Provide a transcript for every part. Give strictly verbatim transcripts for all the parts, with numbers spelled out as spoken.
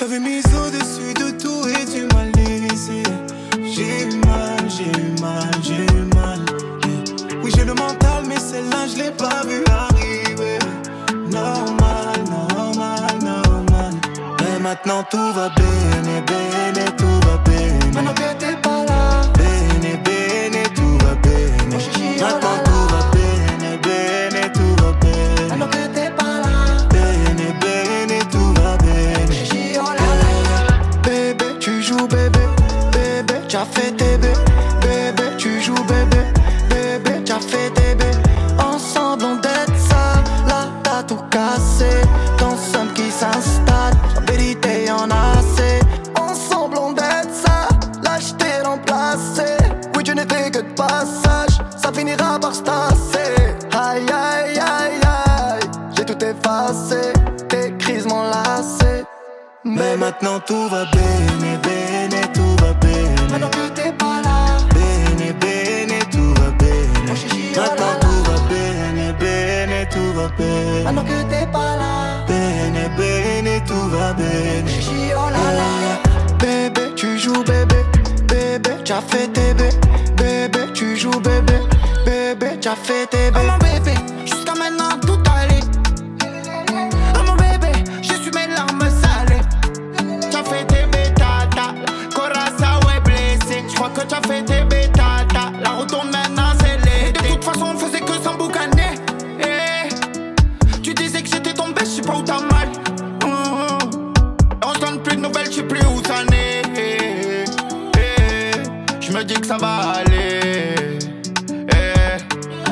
T'avais mis au-dessus de tout et tu m'as laissé. J'ai eu mal, j'ai eu mal, j'ai eu mal. Yeah. Oui, j'ai le mental, mais celle-là, je l'ai pas vu arriver. Normal, normal, normal. Mais maintenant tout va bene, bene, tout va bene. Maintenant que t'es pas là, bene, bene, tout va bene. Maintenant tout va bene, bene, tout va bene. Maintenant que t'es pas là, bene, bene, tout va bene. Bébé, tu joues bébé, bébé, t'as fait tes bébés. Bébé, tu joues bébé, bébé, t'as fait tes bébés. Ensemble on dette ça, là t'as tout cassé. Ton somme qui s'installe, en vérité y'en a assez. Ensemble on dette ça, là j't'ai remplacé. Oui tu n'étais que de passage, ça finira par se tasser. Aïe aïe aïe aïe, j'ai tout effacé, tes crises m'ont lassé. Mais maintenant tout va bene, bene, tout va bene. Maintenant que t'es pas là, bene, bene, tout va bene. Maintenant tout va bene, bene, tout va bene. Maintenant que t'es pas là, bene, bene, tout va bene. Oh là là. Bébé, tu joues bébé, bébé, t'as fait tes bébés. Bébé, tu joues bébé, bébé, t'as fait tes bébés. Oh mon bébé, jusqu'à maintenant tout allait. Oh mon bébé, j'ai su mes larmes salées. T'as fait tes bêtatas, Corazza est blessé. J'crois que t'as fait tes bêtatas, la retourne maintenant c'est l'été. De toute façon on faisait que s'emboucaner. Eh, tu disais que j'étais tombé, j'sais pas où t'as mal. Mmh. On se donne plus de nouvelles, j'sais plus où ça n'est. Eh, eh, j'me dis que ça va aller. Eh,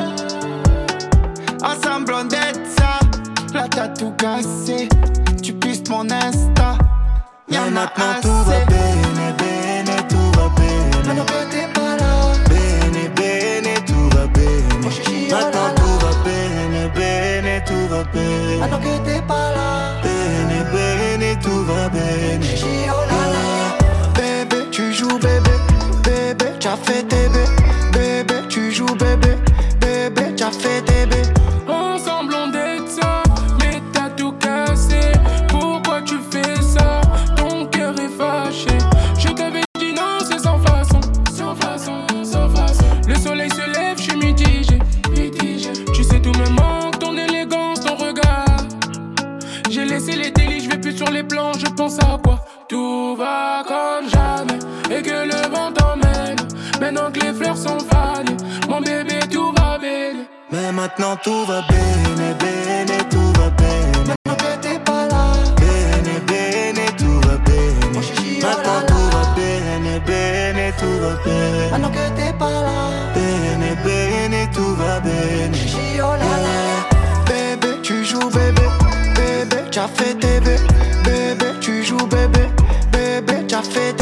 ensemble on dette ça, là t'as tout cassé. Tu pistes mon Insta. Mais maintenant tout va bene, bene, tout va bene. Maintenant que t'es pas là, bene, bene, tout va bene. Maintenant tout va bene, bene, tout va bene. maintenant que t'es pas là, Bene, bene, tout va bene. oh là là. Bébé, tu joues bébé, bébé, t'as fait tes bébés. Bébé, tu joues bébé, bébé, t'as fait tes bébés. Ensemble on dette ça, mais t'as tout cassé. Pourquoi tu fais ça? Ton cœur est fâché. Je t'avais dit non, c'est sans façon, sans façon, sans façon. Le soleil se lève, je suis mitigé, mitigé. Tu sais tout me manque, ton élégance, ton regard. J'ai laissé les délits, je vais plus sur les plans, je pense à quoi? Tout va comme jamais, et que le vent t'emmène. Maintenant que les fleurs sont fanées, mon bébé tout va bene. Mais maintenant tout va bene, bene, tout va bene. Maintenant que t'es pas là, Bene, bene, tout va bene. Maintenant tout va bene, bene, tout va bene. maintenant que t'es pas là, Bene, bene, tout va bene. oh là là. Bébé, tu joues bébé, bébé, t'as fait tes bébés. Bébé, tu joues bébé, bébé, t'as fait tes